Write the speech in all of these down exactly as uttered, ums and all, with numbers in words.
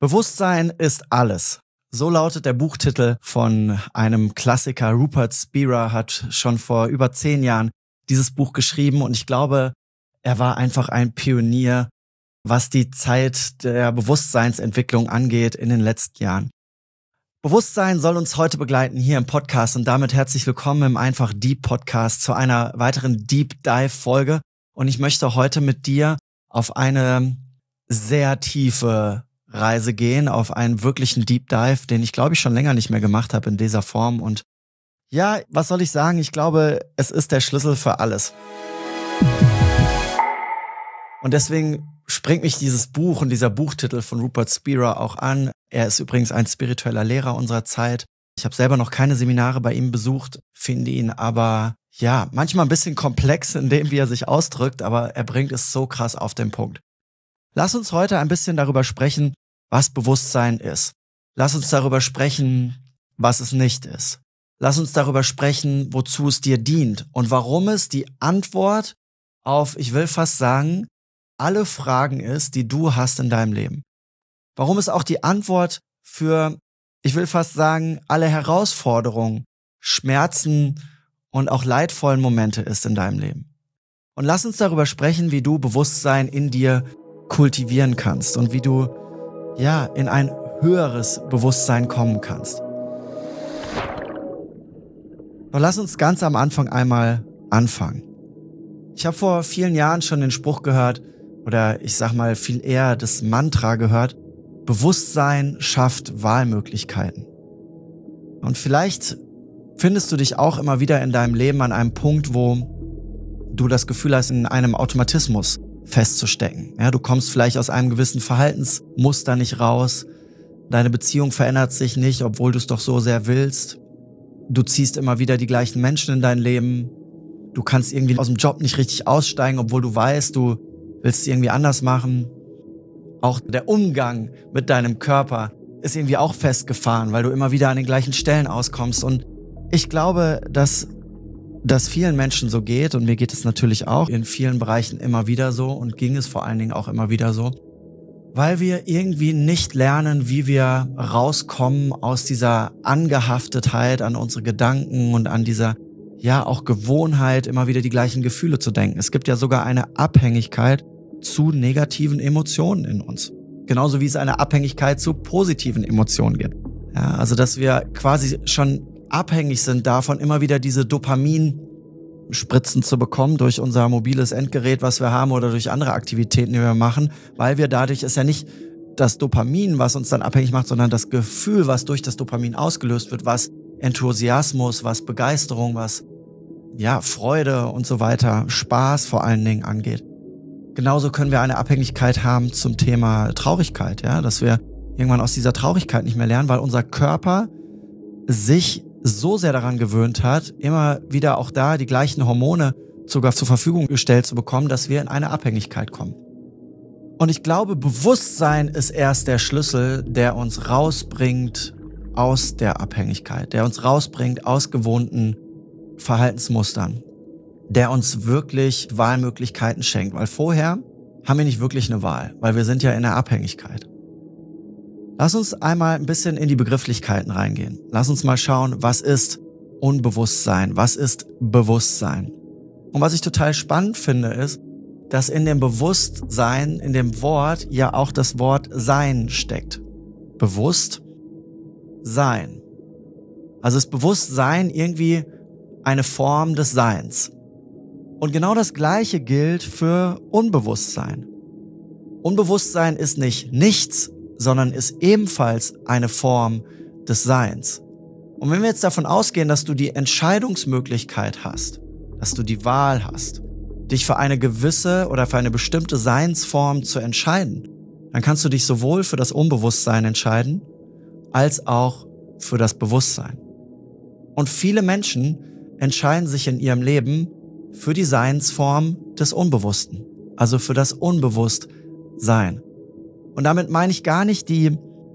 Bewusstsein ist alles. So lautet der Buchtitel von einem Klassiker. Rupert Spira hat schon vor über zehn Jahren dieses Buch geschrieben und ich glaube, er war einfach ein Pionier, was die Zeit der Bewusstseinsentwicklung angeht in den letzten Jahren. Bewusstsein soll uns heute begleiten hier im Podcast und damit herzlich willkommen im Einfach Deep Podcast zu einer weiteren Deep Dive Folge. Und ich möchte heute mit dir auf eine sehr tiefe Reise gehen, auf einen wirklichen Deep Dive, den ich glaube ich schon länger nicht mehr gemacht habe in dieser Form. Und ja, was soll ich sagen? Ich glaube, es ist der Schlüssel für alles. Und deswegen springt mich dieses Buch und dieser Buchtitel von Rupert Spira auch an. Er ist übrigens ein spiritueller Lehrer unserer Zeit. Ich habe selber noch keine Seminare bei ihm besucht, finde ihn aber ja manchmal ein bisschen komplex in dem, wie er sich ausdrückt, aber er bringt es so krass auf den Punkt. Lass uns heute ein bisschen darüber sprechen, was Bewusstsein ist. Lass uns darüber sprechen, was es nicht ist. Lass uns darüber sprechen, wozu es dir dient und warum es die Antwort auf, ich will fast sagen, alle Fragen ist, die du hast in deinem Leben. Warum es auch die Antwort für, ich will fast sagen, alle Herausforderungen, Schmerzen und auch leidvollen Momente ist in deinem Leben. Und lass uns darüber sprechen, wie du Bewusstsein in dir kultivieren kannst und wie du ja in ein höheres Bewusstsein kommen kannst. Doch lass uns ganz am Anfang einmal anfangen. Ich habe vor vielen Jahren schon den Spruch gehört, oder ich sag mal viel eher das Mantra gehört, Bewusstsein schafft Wahlmöglichkeiten. Und vielleicht findest du dich auch immer wieder in deinem Leben an einem Punkt, wo du das Gefühl hast, in einem Automatismus festzustecken. Ja, du kommst vielleicht aus einem gewissen Verhaltensmuster nicht raus. Deine Beziehung verändert sich nicht, obwohl du es doch so sehr willst. Du ziehst immer wieder die gleichen Menschen in dein Leben. Du kannst irgendwie aus dem Job nicht richtig aussteigen, obwohl du weißt, du willst es irgendwie anders machen. Auch der Umgang mit deinem Körper ist irgendwie auch festgefahren, weil du immer wieder an den gleichen Stellen auskommst. Und ich glaube, dass das vielen Menschen so geht und mir geht es natürlich auch in vielen Bereichen immer wieder so und ging es vor allen Dingen auch immer wieder so, weil wir irgendwie nicht lernen, wie wir rauskommen aus dieser Angehaftetheit an unsere Gedanken und an dieser, ja, auch Gewohnheit, immer wieder die gleichen Gefühle zu denken. Es gibt ja sogar eine Abhängigkeit zu negativen Emotionen in uns. Genauso wie es eine Abhängigkeit zu positiven Emotionen gibt. Ja, also dass wir quasi schon abhängig sind davon, immer wieder diese Dopaminspritzen zu bekommen durch unser mobiles Endgerät, was wir haben oder durch andere Aktivitäten, die wir machen, weil wir dadurch, ist ja nicht das Dopamin, was uns dann abhängig macht, sondern das Gefühl, was durch das Dopamin ausgelöst wird, was Enthusiasmus, was Begeisterung, was ja Freude und so weiter, Spaß vor allen Dingen angeht. Genauso können wir eine Abhängigkeit haben zum Thema Traurigkeit, ja, dass wir irgendwann aus dieser Traurigkeit nicht mehr lernen, weil unser Körper sich so sehr daran gewöhnt hat, immer wieder auch da die gleichen Hormone sogar zur Verfügung gestellt zu bekommen, dass wir in eine Abhängigkeit kommen. Und ich glaube, Bewusstsein ist erst der Schlüssel, der uns rausbringt aus der Abhängigkeit, der uns rausbringt aus gewohnten Verhaltensmustern, der uns wirklich Wahlmöglichkeiten schenkt, weil vorher haben wir nicht wirklich eine Wahl, weil wir sind ja in der Abhängigkeit. Lass uns einmal ein bisschen in die Begrifflichkeiten reingehen. Lass uns mal schauen, was ist Unbewusstsein, was ist Bewusstsein. Und was ich total spannend finde, ist, dass in dem Bewusstsein, in dem Wort ja auch das Wort Sein steckt. Bewusst sein. Also ist Bewusstsein irgendwie eine Form des Seins. Und genau das Gleiche gilt für Unbewusstsein. Unbewusstsein ist nicht nichts, sondern ist ebenfalls eine Form des Seins. Und wenn wir jetzt davon ausgehen, dass du die Entscheidungsmöglichkeit hast, dass du die Wahl hast, dich für eine gewisse oder für eine bestimmte Seinsform zu entscheiden, dann kannst du dich sowohl für das Unbewusstsein entscheiden, als auch für das Bewusstsein. Und viele Menschen entscheiden sich in ihrem Leben für die Seinsform des Unbewussten, also für das Unbewusstsein. Und damit meine ich gar nicht die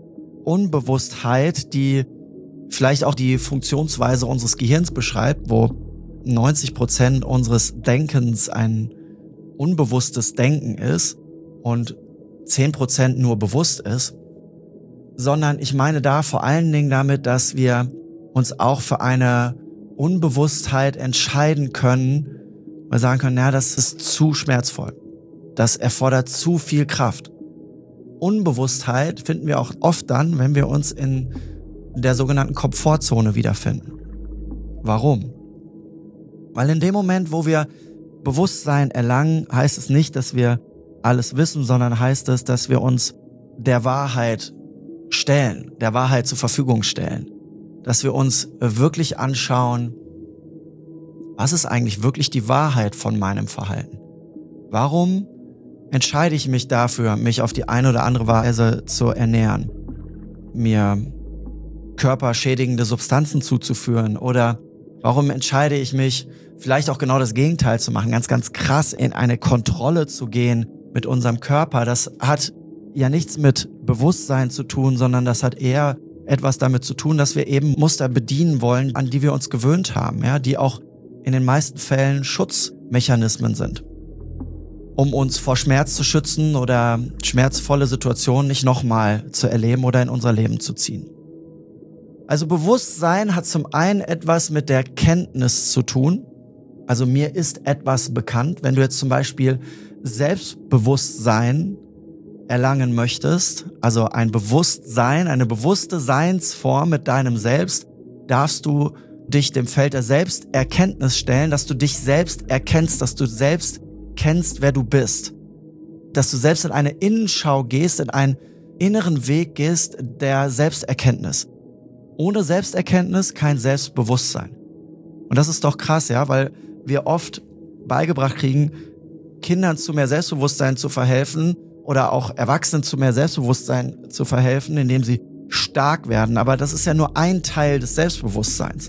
Unbewusstheit, die vielleicht auch die Funktionsweise unseres Gehirns beschreibt, wo neunzig Prozent unseres Denkens ein unbewusstes Denken ist und zehn Prozent nur bewusst ist, sondern ich meine da vor allen Dingen damit, dass wir uns auch für eine Unbewusstheit entscheiden können, weil wir sagen können, ja, das ist zu schmerzvoll. Das erfordert zu viel Kraft. Unbewusstheit finden wir auch oft dann, wenn wir uns in der sogenannten Komfortzone wiederfinden. Warum? Weil in dem Moment, wo wir Bewusstsein erlangen, heißt es nicht, dass wir alles wissen, sondern heißt es, dass wir uns der Wahrheit stellen, der Wahrheit zur Verfügung stellen. Dass wir uns wirklich anschauen, was ist eigentlich wirklich die Wahrheit von meinem Verhalten? Warum entscheide ich mich dafür, mich auf die eine oder andere Weise zu ernähren, mir körperschädigende Substanzen zuzuführen, oder warum entscheide ich mich, vielleicht auch genau das Gegenteil zu machen, ganz, ganz krass in eine Kontrolle zu gehen mit unserem Körper? Das hat ja nichts mit Bewusstsein zu tun, sondern das hat eher etwas damit zu tun, dass wir eben Muster bedienen wollen, an die wir uns gewöhnt haben, ja, die auch in den meisten Fällen Schutzmechanismen sind, um uns vor Schmerz zu schützen oder schmerzvolle Situationen nicht nochmal zu erleben oder in unser Leben zu ziehen. Also Bewusstsein hat zum einen etwas mit der Kenntnis zu tun. Also mir ist etwas bekannt. Wenn du jetzt zum Beispiel Selbstbewusstsein erlangen möchtest, also ein Bewusstsein, eine bewusste Seinsform mit deinem Selbst, darfst du dich dem Feld der Selbsterkenntnis stellen, dass du dich selbst erkennst, dass du selbst kennst, wer du bist. Dass du selbst in eine Innenschau gehst, in einen inneren Weg gehst der Selbsterkenntnis. Ohne Selbsterkenntnis kein Selbstbewusstsein. Und das ist doch krass, ja, weil wir oft beigebracht kriegen, Kindern zu mehr Selbstbewusstsein zu verhelfen oder auch Erwachsenen zu mehr Selbstbewusstsein zu verhelfen, indem sie stark werden. Aber das ist ja nur ein Teil des Selbstbewusstseins.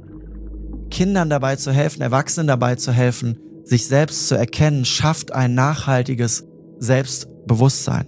Kindern dabei zu helfen, Erwachsenen dabei zu helfen, sich selbst zu erkennen, schafft ein nachhaltiges Selbstbewusstsein.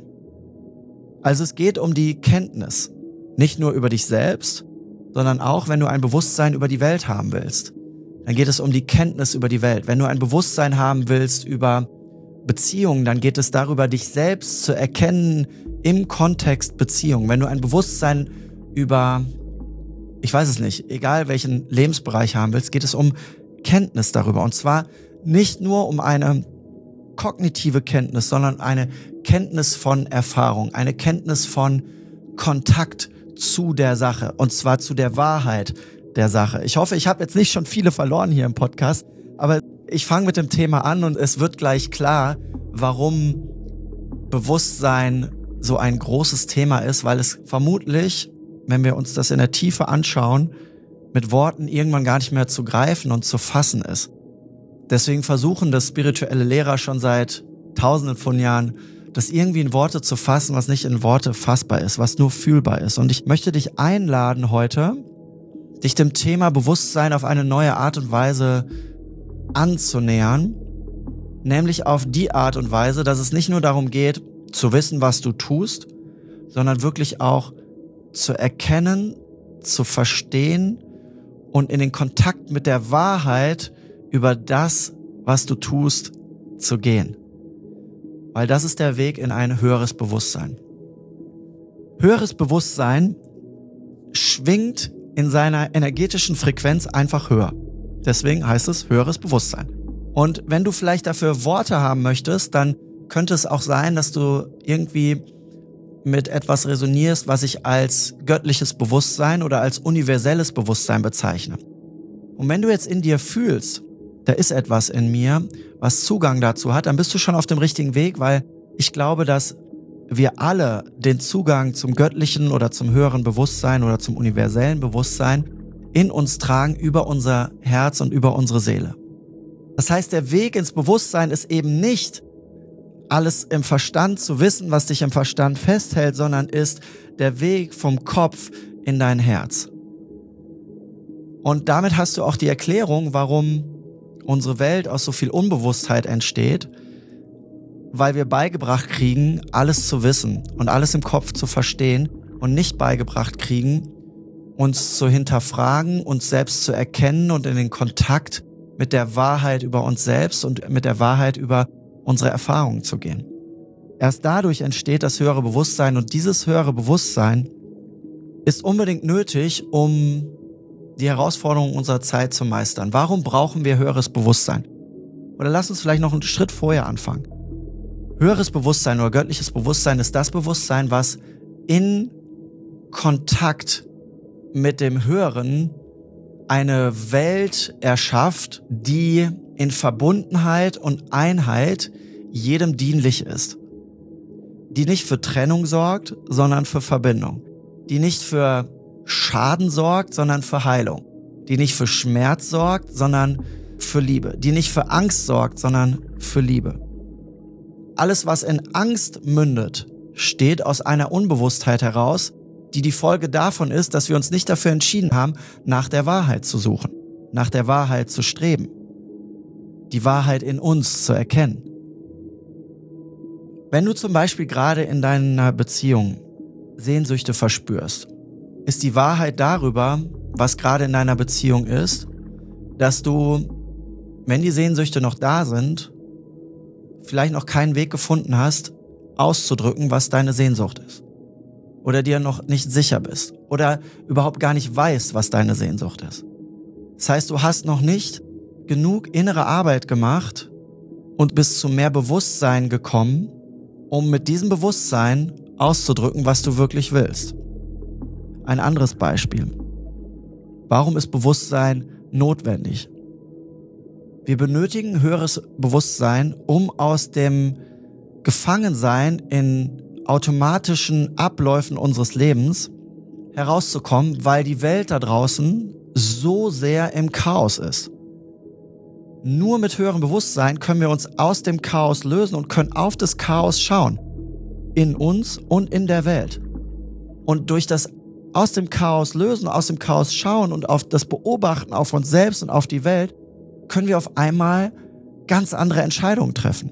Also es geht um die Kenntnis. Nicht nur über dich selbst, sondern auch, wenn du ein Bewusstsein über die Welt haben willst. Dann geht es um die Kenntnis über die Welt. Wenn du ein Bewusstsein haben willst über Beziehungen, dann geht es darüber, dich selbst zu erkennen im Kontext Beziehung. Wenn du ein Bewusstsein über, ich weiß es nicht, egal welchen Lebensbereich haben willst, geht es um Kenntnis darüber. Und zwar nicht nur um eine kognitive Kenntnis, sondern eine Kenntnis von Erfahrung, eine Kenntnis von Kontakt zu der Sache, und zwar zu der Wahrheit der Sache. Ich hoffe, ich habe jetzt nicht schon viele verloren hier im Podcast, aber ich fange mit dem Thema an und es wird gleich klar, warum Bewusstsein so ein großes Thema ist, weil es vermutlich, wenn wir uns das in der Tiefe anschauen, mit Worten irgendwann gar nicht mehr zu greifen und zu fassen ist. Deswegen versuchen das spirituelle Lehrer schon seit Tausenden von Jahren, das irgendwie in Worte zu fassen, was nicht in Worte fassbar ist, was nur fühlbar ist. Und ich möchte dich einladen heute, dich dem Thema Bewusstsein auf eine neue Art und Weise anzunähern, nämlich auf die Art und Weise, dass es nicht nur darum geht, zu wissen, was du tust, sondern wirklich auch zu erkennen, zu verstehen und in den Kontakt mit der Wahrheit über das, was du tust, zu gehen. Weil das ist der Weg in ein höheres Bewusstsein. Höheres Bewusstsein schwingt in seiner energetischen Frequenz einfach höher. Deswegen heißt es höheres Bewusstsein. Und wenn du vielleicht dafür Worte haben möchtest, dann könnte es auch sein, dass du irgendwie mit etwas resonierst, was ich als göttliches Bewusstsein oder als universelles Bewusstsein bezeichne. Und wenn du jetzt in dir fühlst, da ist etwas in mir, was Zugang dazu hat, dann bist du schon auf dem richtigen Weg, weil ich glaube, dass wir alle den Zugang zum göttlichen oder zum höheren Bewusstsein oder zum universellen Bewusstsein in uns tragen über unser Herz und über unsere Seele. Das heißt, der Weg ins Bewusstsein ist eben nicht, alles im Verstand zu wissen, was dich im Verstand festhält, sondern ist der Weg vom Kopf in dein Herz. Und damit hast du auch die Erklärung, warum unsere Welt aus so viel Unbewusstheit entsteht, weil wir beigebracht kriegen, alles zu wissen und alles im Kopf zu verstehen und nicht beigebracht kriegen, uns zu hinterfragen, uns selbst zu erkennen und in den Kontakt mit der Wahrheit über uns selbst und mit der Wahrheit über unsere Erfahrungen zu gehen. Erst dadurch entsteht das höhere Bewusstsein und dieses höhere Bewusstsein ist unbedingt nötig, um die Herausforderungen unserer Zeit zu meistern. Warum brauchen wir höheres Bewusstsein? Oder lass uns vielleicht noch einen Schritt vorher anfangen. Höheres Bewusstsein oder göttliches Bewusstsein ist das Bewusstsein, was in Kontakt mit dem Höheren eine Welt erschafft, die in Verbundenheit und Einheit jedem dienlich ist. Die nicht für Trennung sorgt, sondern für Verbindung. Die nicht für Schaden sorgt, sondern für Heilung. Die nicht für Schmerz sorgt, sondern für Liebe. Die nicht für Angst sorgt, sondern für Liebe. Alles, was in Angst mündet, steht aus einer Unbewusstheit heraus, die die Folge davon ist, dass wir uns nicht dafür entschieden haben, nach der Wahrheit zu suchen, nach der Wahrheit zu streben, die Wahrheit in uns zu erkennen. Wenn du zum Beispiel gerade in deiner Beziehung Sehnsüchte verspürst, ist die Wahrheit darüber, was gerade in deiner Beziehung ist, dass du, wenn die Sehnsüchte noch da sind, vielleicht noch keinen Weg gefunden hast, auszudrücken, was deine Sehnsucht ist. Oder dir noch nicht sicher bist. Oder überhaupt gar nicht weißt, was deine Sehnsucht ist. Das heißt, du hast noch nicht genug innere Arbeit gemacht und bist zu mehr Bewusstsein gekommen, um mit diesem Bewusstsein auszudrücken, was du wirklich willst. Ein anderes Beispiel. Warum ist Bewusstsein notwendig? Wir benötigen höheres Bewusstsein, um aus dem Gefangensein in automatischen Abläufen unseres Lebens herauszukommen, weil die Welt da draußen so sehr im Chaos ist. Nur mit höherem Bewusstsein können wir uns aus dem Chaos lösen und können auf das Chaos schauen. In uns und in der Welt. Und durch das aus dem Chaos lösen, aus dem Chaos schauen und auf das Beobachten auf uns selbst und auf die Welt, können wir auf einmal ganz andere Entscheidungen treffen.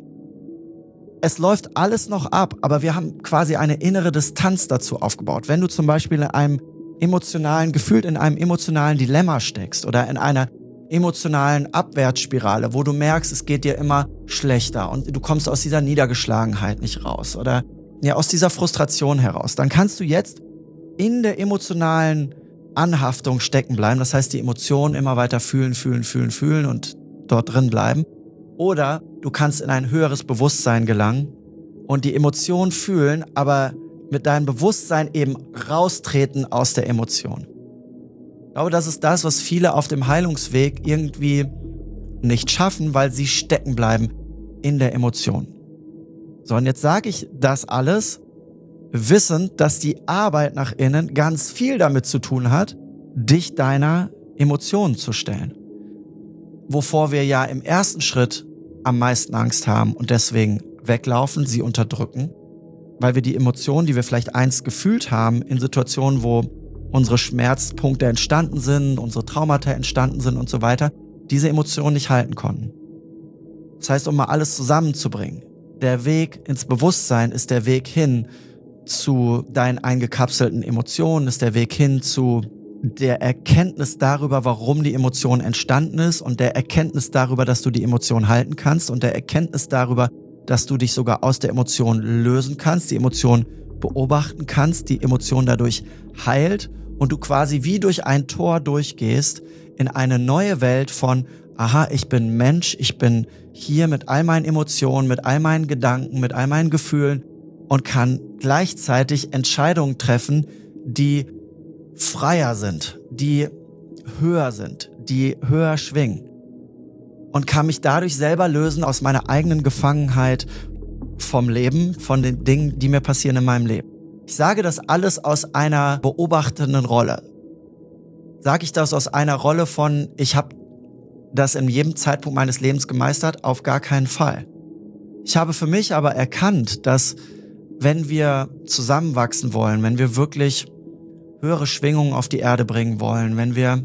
Es läuft alles noch ab, aber wir haben quasi eine innere Distanz dazu aufgebaut. Wenn du zum Beispiel in einem emotionalen, gefühlt in einem emotionalen Dilemma steckst oder in einer emotionalen Abwärtsspirale, wo du merkst, es geht dir immer schlechter und du kommst aus dieser Niedergeschlagenheit nicht raus oder ja, aus dieser Frustration heraus, dann kannst du jetzt in der emotionalen Anhaftung stecken bleiben. Das heißt, die Emotionen immer weiter fühlen, fühlen, fühlen, fühlen und dort drin bleiben. Oder du kannst in ein höheres Bewusstsein gelangen und die Emotion fühlen, aber mit deinem Bewusstsein eben raustreten aus der Emotion. Ich glaube, das ist das, was viele auf dem Heilungsweg irgendwie nicht schaffen, weil sie stecken bleiben in der Emotion. So, und jetzt sage ich das alles, wissend, dass die Arbeit nach innen ganz viel damit zu tun hat, dich deiner Emotionen zu stellen. Wovor wir ja im ersten Schritt am meisten Angst haben und deswegen weglaufen, sie unterdrücken, weil wir die Emotionen, die wir vielleicht einst gefühlt haben, in Situationen, wo unsere Schmerzpunkte entstanden sind, unsere Traumata entstanden sind und so weiter, diese Emotionen nicht halten konnten. Das heißt, um mal alles zusammenzubringen, der Weg ins Bewusstsein ist der Weg hin zu deinen eingekapselten Emotionen, ist der Weg hin zu der Erkenntnis darüber, warum die Emotion entstanden ist und der Erkenntnis darüber, dass du die Emotion halten kannst und der Erkenntnis darüber, dass du dich sogar aus der Emotion lösen kannst, die Emotion beobachten kannst, die Emotion dadurch heilt und du quasi wie durch ein Tor durchgehst in eine neue Welt von, aha, ich bin Mensch, ich bin hier mit all meinen Emotionen, mit all meinen Gedanken, mit all meinen Gefühlen und kann gleichzeitig Entscheidungen treffen, die freier sind, die höher sind, die höher schwingen und kann mich dadurch selber lösen aus meiner eigenen Gefangenheit vom Leben, von den Dingen, die mir passieren in meinem Leben. Ich sage das alles aus einer beobachtenden Rolle. Sage ich das aus einer Rolle von, ich habe das in jedem Zeitpunkt meines Lebens gemeistert? Auf gar keinen Fall. Ich habe für mich aber erkannt, dass wenn wir zusammenwachsen wollen, wenn wir wirklich höhere Schwingungen auf die Erde bringen wollen, wenn wir,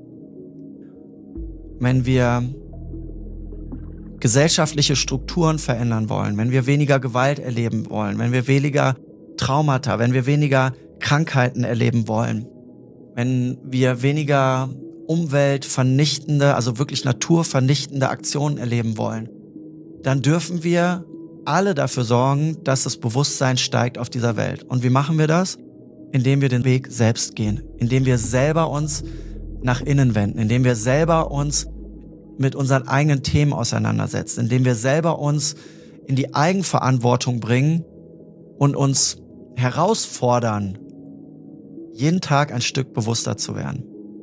wenn wir gesellschaftliche Strukturen verändern wollen, wenn wir weniger Gewalt erleben wollen, wenn wir weniger Traumata, wenn wir weniger Krankheiten erleben wollen, wenn wir weniger umweltvernichtende, also wirklich naturvernichtende Aktionen erleben wollen, dann dürfen wir alle dafür sorgen, dass das Bewusstsein steigt auf dieser Welt. Und wie machen wir das? indem wir den Weg selbst gehen, indem wir selber uns nach innen wenden, indem wir selber uns mit unseren eigenen Themen auseinandersetzen, indem wir selber uns in die Eigenverantwortung bringen und uns herausfordern, jeden Tag ein Stück bewusster zu werden.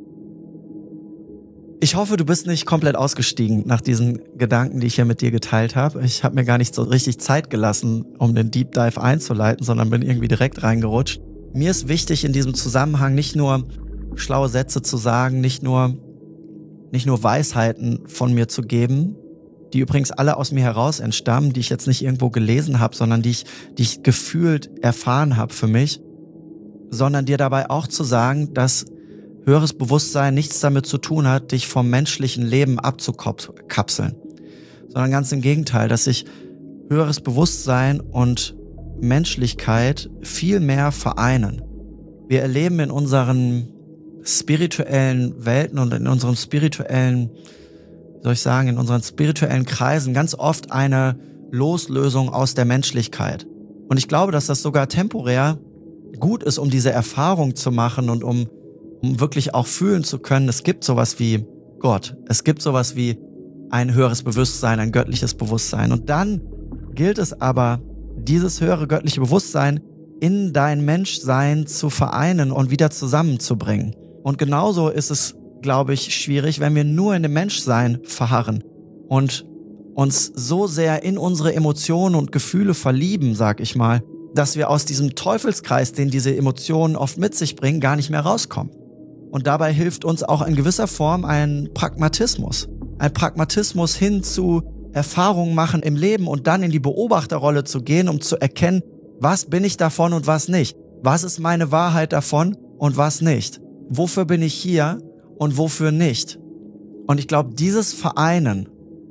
Ich hoffe, du bist nicht komplett ausgestiegen nach diesen Gedanken, die ich hier mit dir geteilt habe. Ich habe mir gar nicht so richtig Zeit gelassen, um den Deep Dive einzuleiten, sondern bin irgendwie direkt reingerutscht. Mir ist wichtig, in diesem Zusammenhang nicht nur schlaue Sätze zu sagen, nicht nur, nicht nur Weisheiten von mir zu geben, die übrigens alle aus mir heraus entstammen, die ich jetzt nicht irgendwo gelesen habe, sondern die ich, die ich gefühlt erfahren habe für mich, sondern dir dabei auch zu sagen, dass höheres Bewusstsein nichts damit zu tun hat, dich vom menschlichen Leben abzukapseln, sondern ganz im Gegenteil, dass sich höheres Bewusstsein und Menschlichkeit viel mehr vereinen. Wir erleben in unseren spirituellen Welten und in unseren spirituellen, wie soll ich sagen, in unseren spirituellen Kreisen ganz oft eine Loslösung aus der Menschlichkeit. Und ich glaube, dass das sogar temporär gut ist, um diese Erfahrung zu machen und um um wirklich auch fühlen zu können, es gibt sowas wie Gott, es gibt sowas wie ein höheres Bewusstsein, ein göttliches Bewusstsein. Und dann gilt es aber, dieses höhere göttliche Bewusstsein in dein Menschsein zu vereinen und wieder zusammenzubringen. Und genauso ist es, glaube ich, schwierig, wenn wir nur in dem Menschsein verharren und uns so sehr in unsere Emotionen und Gefühle verlieben, sag ich mal, dass wir aus diesem Teufelskreis, den diese Emotionen oft mit sich bringen, gar nicht mehr rauskommen. Und dabei hilft uns auch in gewisser Form ein Pragmatismus. Ein Pragmatismus hin zu Erfahrungen machen im Leben und dann in die Beobachterrolle zu gehen, um zu erkennen, was bin ich davon und was nicht. Was ist meine Wahrheit davon und was nicht. Wofür bin ich hier und wofür nicht. Und ich glaube, dieses Vereinen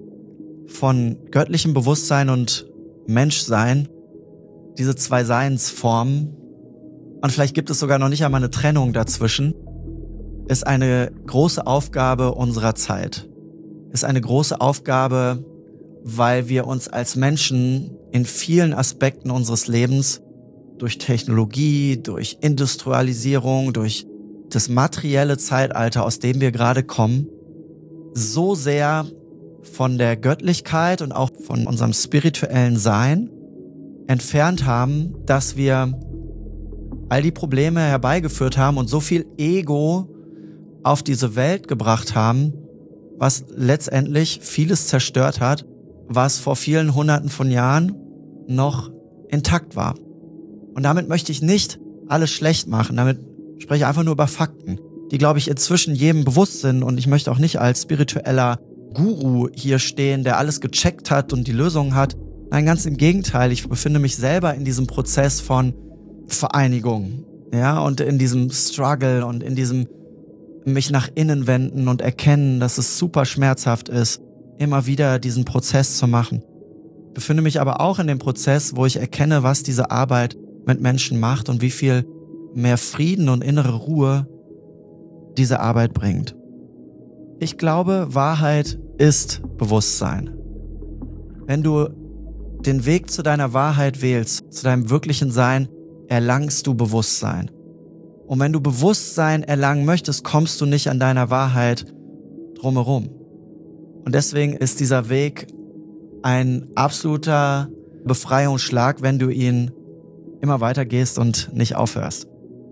von göttlichem Bewusstsein und Menschsein, diese zwei Seinsformen, und vielleicht gibt es sogar noch nicht einmal eine Trennung dazwischen, ist eine große Aufgabe unserer Zeit. Ist eine große Aufgabe, weil wir uns als Menschen in vielen Aspekten unseres Lebens durch Technologie, durch Industrialisierung, durch das materielle Zeitalter, aus dem wir gerade kommen, so sehr von der Göttlichkeit und auch von unserem spirituellen Sein entfernt haben, dass wir all die Probleme herbeigeführt haben und so viel Ego auf diese Welt gebracht haben, was letztendlich vieles zerstört hat, was vor vielen Hunderten von Jahren noch intakt war. Und damit möchte ich nicht alles schlecht machen, damit spreche ich einfach nur über Fakten, die, glaube ich, inzwischen jedem bewusst sind, und ich möchte auch nicht als spiritueller Guru hier stehen, der alles gecheckt hat und die Lösung hat. Nein, ganz im Gegenteil, ich befinde mich selber in diesem Prozess von Vereinigung, ja, und in diesem Struggle und in diesem mich nach innen wenden und erkennen, dass es super schmerzhaft ist, immer wieder diesen Prozess zu machen. Ich befinde mich aber auch in dem Prozess, wo ich erkenne, was diese Arbeit mit Menschen macht und wie viel mehr Frieden und innere Ruhe diese Arbeit bringt. Ich glaube, Wahrheit ist Bewusstsein. Wenn du den Weg zu deiner Wahrheit wählst, zu deinem wirklichen Sein, erlangst du Bewusstsein. Und wenn du Bewusstsein erlangen möchtest, kommst du nicht an deiner Wahrheit drumherum. Und deswegen ist dieser Weg ein absoluter Befreiungsschlag, wenn du ihn immer weiter gehst und nicht aufhörst.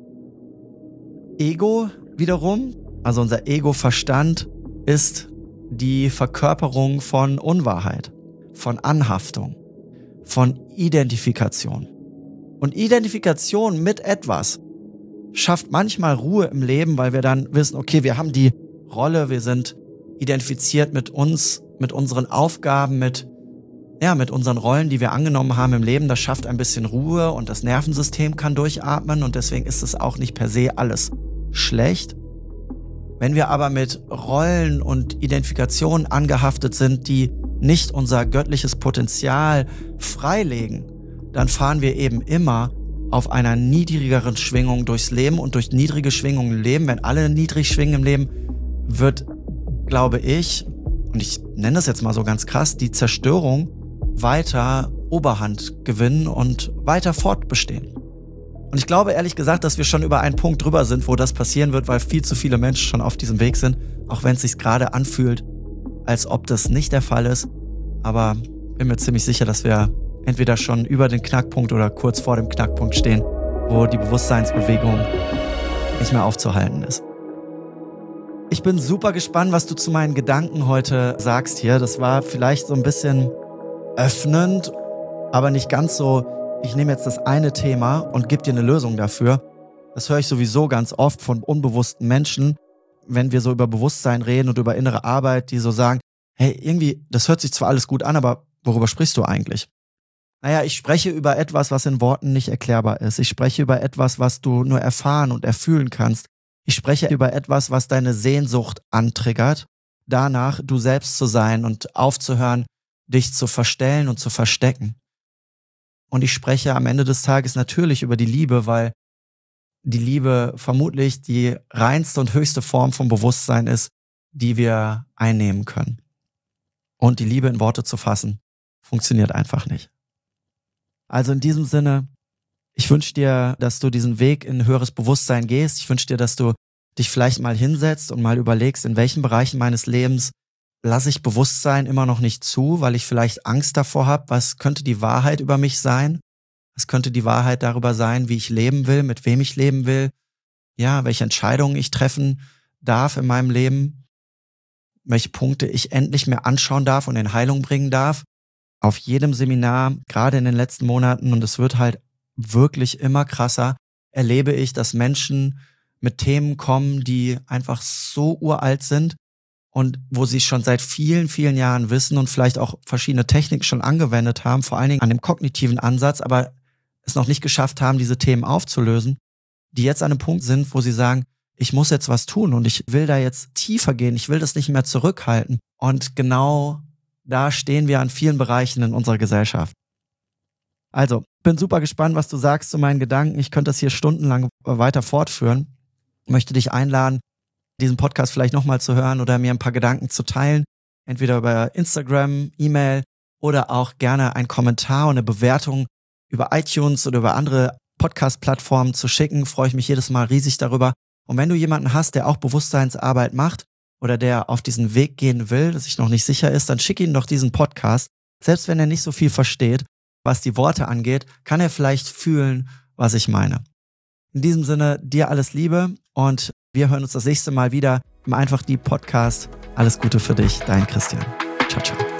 Ego wiederum, also unser Ego-Verstand, ist die Verkörperung von Unwahrheit, von Anhaftung, von Identifikation. Und Identifikation mit etwas schafft manchmal Ruhe im Leben, weil wir dann wissen, okay, wir haben die Rolle, wir sind identifiziert mit uns, mit unseren Aufgaben, mit, ja, mit unseren Rollen, die wir angenommen haben im Leben. Das schafft ein bisschen Ruhe und das Nervensystem kann durchatmen, und deswegen ist es auch nicht per se alles schlecht. Wenn wir aber mit Rollen und Identifikationen angehaftet sind, die nicht unser göttliches Potenzial freilegen, dann fahren wir eben immer auf einer niedrigeren Schwingung durchs Leben, und durch niedrige Schwingungen im Leben, wenn alle niedrig schwingen im Leben, wird, glaube ich, und ich nenne das jetzt mal so ganz krass, die Zerstörung weiter Oberhand gewinnen und weiter fortbestehen. Und ich glaube ehrlich gesagt, dass wir schon über einen Punkt drüber sind, wo das passieren wird, weil viel zu viele Menschen schon auf diesem Weg sind, auch wenn es sich gerade anfühlt, als ob das nicht der Fall ist. Aber bin mir ziemlich sicher, dass wir entweder schon über den Knackpunkt oder kurz vor dem Knackpunkt stehen, wo die Bewusstseinsbewegung nicht mehr aufzuhalten ist. Ich bin super gespannt, was du zu meinen Gedanken heute sagst hier. Das war vielleicht so ein bisschen öffnend, aber nicht ganz so, ich nehme jetzt das eine Thema und gebe dir eine Lösung dafür. Das höre ich sowieso ganz oft von unbewussten Menschen, wenn wir so über Bewusstsein reden und über innere Arbeit, die so sagen, hey, irgendwie, das hört sich zwar alles gut an, aber worüber sprichst du eigentlich? Naja, ich spreche über etwas, was in Worten nicht erklärbar ist. Ich spreche über etwas, was du nur erfahren und erfühlen kannst. Ich spreche über etwas, was deine Sehnsucht antriggert, danach du selbst zu sein und aufzuhören, dich zu verstellen und zu verstecken. Und ich spreche am Ende des Tages natürlich über die Liebe, weil die Liebe vermutlich die reinste und höchste Form von Bewusstsein ist, die wir einnehmen können. Und die Liebe in Worte zu fassen, funktioniert einfach nicht. Also in diesem Sinne, ich wünsche dir, dass du diesen Weg in höheres Bewusstsein gehst. Ich wünsche dir, dass du dich vielleicht mal hinsetzt und mal überlegst, in welchen Bereichen meines Lebens lasse ich Bewusstsein immer noch nicht zu, weil ich vielleicht Angst davor habe, was könnte die Wahrheit über mich sein? Was könnte die Wahrheit darüber sein, wie ich leben will, mit wem ich leben will? Ja, welche Entscheidungen ich treffen darf in meinem Leben? Welche Punkte ich endlich mir anschauen darf und in Heilung bringen darf? Auf jedem Seminar, gerade in den letzten Monaten, und es wird halt wirklich immer krasser, erlebe ich, dass Menschen mit Themen kommen, die einfach so uralt sind und wo sie schon seit vielen, vielen Jahren wissen und vielleicht auch verschiedene Techniken schon angewendet haben, vor allen Dingen an dem kognitiven Ansatz, aber es noch nicht geschafft haben, diese Themen aufzulösen, die jetzt an einem Punkt sind, wo sie sagen, ich muss jetzt was tun und ich will da jetzt tiefer gehen, ich will das nicht mehr zurückhalten. Und genau da stehen wir an vielen Bereichen in unserer Gesellschaft. Also, bin super gespannt, was du sagst zu meinen Gedanken. Ich könnte das hier stundenlang weiter fortführen. Ich möchte dich einladen, diesen Podcast vielleicht nochmal zu hören oder mir ein paar Gedanken zu teilen. Entweder über Instagram, E-Mail oder auch gerne einen Kommentar und eine Bewertung über iTunes oder über andere Podcast-Plattformen zu schicken. Freue ich mich jedes Mal riesig darüber. Und wenn du jemanden hast, der auch Bewusstseinsarbeit macht oder der auf diesen Weg gehen will, dass sich noch nicht sicher ist, dann schick ihm doch diesen Podcast. Selbst wenn er nicht so viel versteht, was die Worte angeht, kann er vielleicht fühlen, was ich meine. In diesem Sinne, dir alles Liebe und wir hören uns das nächste Mal wieder im Einfach Deep Podcast. Alles Gute für dich, dein Christian. Ciao, ciao.